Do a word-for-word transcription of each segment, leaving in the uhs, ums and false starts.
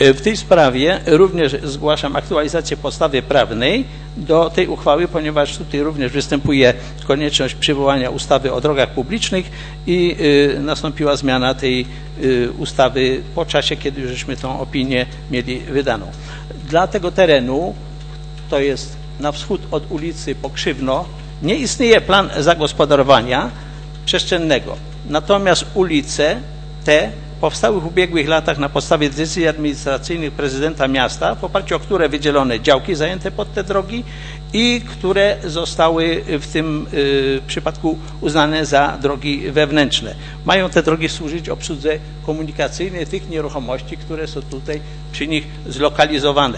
W tej sprawie również zgłaszam aktualizację podstawy prawnej do tej uchwały, ponieważ tutaj również występuje konieczność przywołania ustawy o drogach publicznych i nastąpiła zmiana tej ustawy po czasie, kiedy już żeśmy tą opinię mieli wydaną. Dla tego terenu, to jest na wschód od ulicy Pokrzywno, nie istnieje plan zagospodarowania przestrzennego. Natomiast ulice te powstały w ubiegłych latach na podstawie decyzji administracyjnych prezydenta miasta, w oparciu o które wydzielono działki zajęte pod te drogi i które zostały w tym y, przypadku uznane za drogi wewnętrzne. Mają te drogi służyć obsłudze komunikacyjnej tych nieruchomości, które są tutaj przy nich zlokalizowane.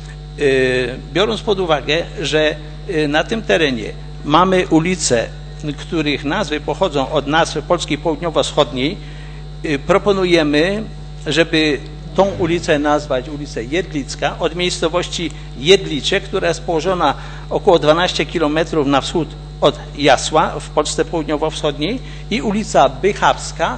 Y, biorąc pod uwagę, że y, na tym terenie mamy ulice, których nazwy pochodzą od nazwy Polski Południowo-Wschodniej, proponujemy, żeby tą ulicę nazwać ulicę Jedlicka od miejscowości Jedlicze, która jest położona około dwanaście kilometrów na wschód od Jasła w Polsce Południowo-Wschodniej, i ulica Bychawska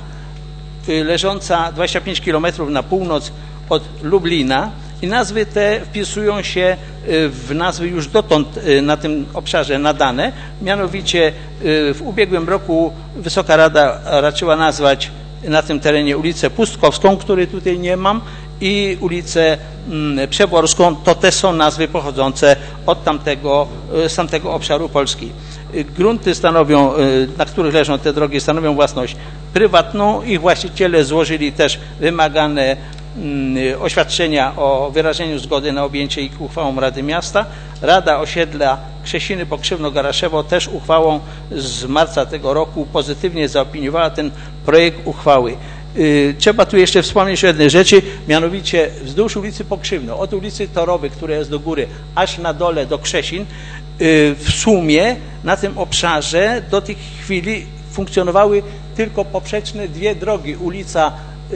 leżąca dwadzieścia pięć kilometrów na północ od Lublina. I nazwy te wpisują się w nazwy już dotąd na tym obszarze nadane. Mianowicie w ubiegłym roku Wysoka Rada raczyła nazwać na tym terenie ulicę Pustkowską, której tutaj nie mam, i ulicę Przeworską. To te są nazwy pochodzące od tamtego, z tamtego obszaru Polski. Grunty stanowią, na których leżą te drogi, stanowią własność prywatną. Ich właściciele złożyli też wymagane oświadczenia o wyrażeniu zgody na objęcie ich uchwałą Rady Miasta. Rada Osiedla Krzesiny Pokrzywno-Garaszewo też uchwałą z marca tego roku pozytywnie zaopiniowała ten projekt uchwały. Trzeba tu jeszcze wspomnieć o jednej rzeczy, mianowicie wzdłuż ulicy Pokrzywno, od ulicy Torowej, która jest do góry, aż na dole do Krzesin, w sumie na tym obszarze do tej chwili funkcjonowały tylko poprzeczne dwie drogi, ulica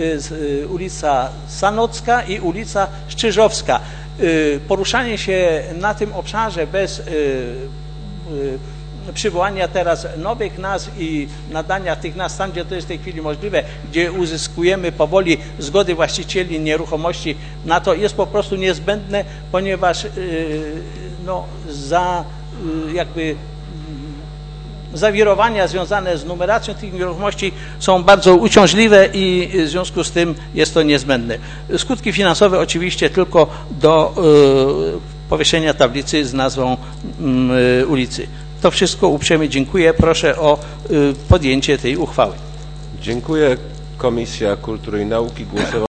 ulica Sanocka i ulica Szczyżowska. Poruszanie się na tym obszarze bez przywołania teraz nowych nazw i nadania tych nazw tam, gdzie to jest w tej chwili możliwe, gdzie uzyskujemy powoli zgody właścicieli nieruchomości na to, jest po prostu niezbędne, ponieważ no, za jakby zawirowania związane z numeracją tych nieruchomości są bardzo uciążliwe i w związku z tym jest to niezbędne. Skutki finansowe oczywiście tylko do y, powieszenia tablicy z nazwą y, ulicy. To wszystko, uprzejmie dziękuję. Proszę o y, podjęcie tej uchwały. Dziękuję. Komisja Kultury i Nauki głosowała